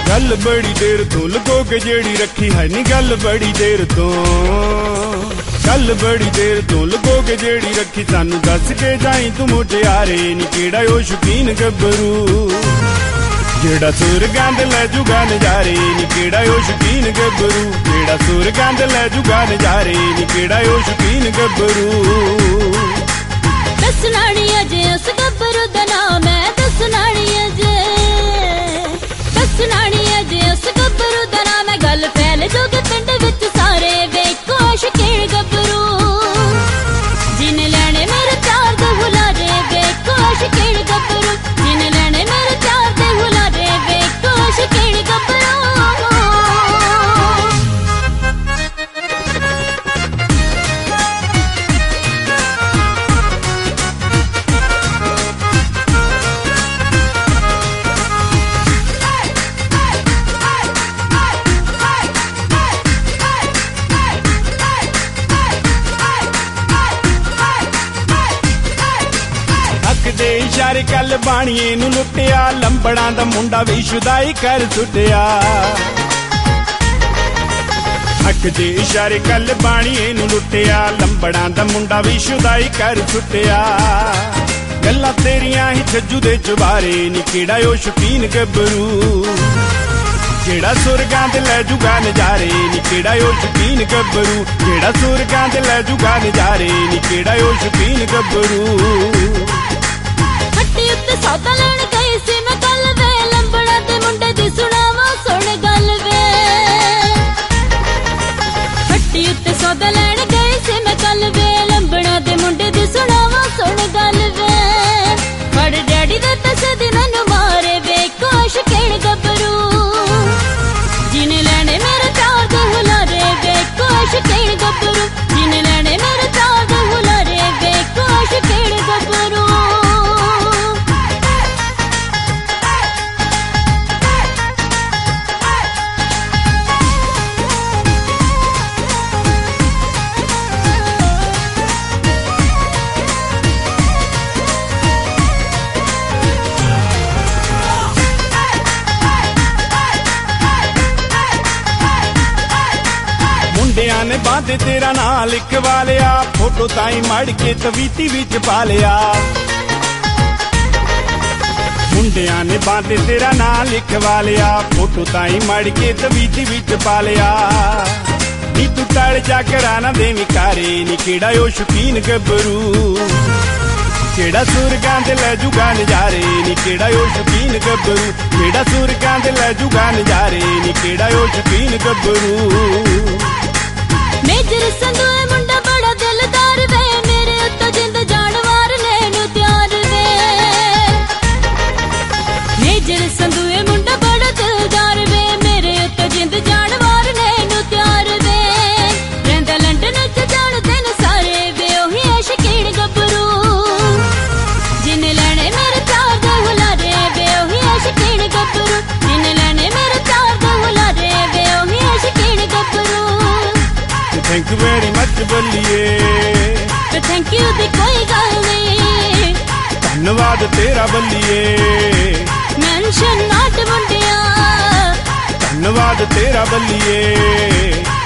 गल बड़ी देर तो लुको के जेड़ी रखी है नी गल बड़ी देर तो गल बड़ी देर तो लुको के जेड़ी रखी सानू दस के जाई तू मुटियारे नी केड़ा ओ शौकीन गब्बरू जेड़ा सुर गंद लै जुगा नजारे नी केड़ा ओ शौकीन गब्बरू जेड़ा सुर गंद लै जुगा नजारे नी केड़ा ओ शौकीन गब्बरू दसना नी अजे उस गब्बरू दा नाम है दसना नी अजे दसना नी अजे उस गब्बरू दा नाम है गल फैल जोगे पिंड विच सारे वेखो शौकीन गब्बरू जिन लैने मेरे प्यार दे हुलारे वेखो शौकीन गब्बरू जिन लैने मेरे प्यार दे हुलारे वेखो शौकीन गब्बरू दे इशारे कल बाणीए नू लुटिया लंबड़ा दा मुंडा भी शुदाई कर सुटिया हक दे इशारे कल बाणीए नू लुटिया लंबड़ा दा मुंडा भी शुदाई कर सुटिया गल्लां तेरियां ही छज्जू दे चुबारे नी केड़ा ओ शौकीन गब्बरू जेड़ा सुरगां दे लै जुगा नजारे नी केड़ा ओ शौकीन गब्बरू जेड़ा सुरगां दे लै जुगा नजारे नी केड़ा ओ शौकीन गब्बरू उत्ते सौदा लैण गई सी मैं कल वे लंबड़ा दे मुंडे दी सुणावा सुन गल वे हट्टी उत्ते सौदा लैण गई सी मैं कल वे लंबड़ा दे मुंडे दी सुणावा सुन गल वे बड़ डैडी दे तसे दी मैनू मारे वेखो शौकीन गब्बरू जिने लैने मेरे प्यार दे हुलारे वेखो शौकीन गब्बरू जिने लैने मेरे प्यार दे हुलारे वेखो शौकीन गब्बरू मुंडियां ने बांधे तेरा नां लिखवा लिया फोटो ताई मड़ के तवीती विच पा लिया मुंडियां ने बांधे तेरा नां लिखवा लिया फोटो ताई मड़ के तवीती विच पा लिया नी तू टड़ जा कराना देवी कारे नी केड़ा ओ शौकीन गब्बरू जेड़ा सुरगां दे लै जुगा नजारे नी केड़ा ओ शौकीन गब्बरू जेड़ा सुरगां दे लै जुगा नजारे नी केड़ा ओ शौकीन गब्बरू मेजर संधूए मुंडा बड़ा दिलदार वे मेरे उत्तो जिंद जानवार नैनू त्यार वे मेजर संधूए मुंडा बड़ा दिलदार वे मेरे उत्तो जिंद जानवार नैनू त्यार वे रहिंदा लंडन च जानदे ने सारे वे ओही है शौकीन गब्बरू जिन लैने मेरे प्यार दे हुलारे वे ओही है शौकीन गब्बरू जिन लैने मेरे प्यार दे हुलारे वे ओही है शौकीन गब्बरू थैंक यू वेरी मच बल्लिए थैंक यू दी कोई गल नहीं धन्नवाद तेरा बल्लिए मेंशन नॉट मुंडिया धन्नवाद तेरा बल्लिए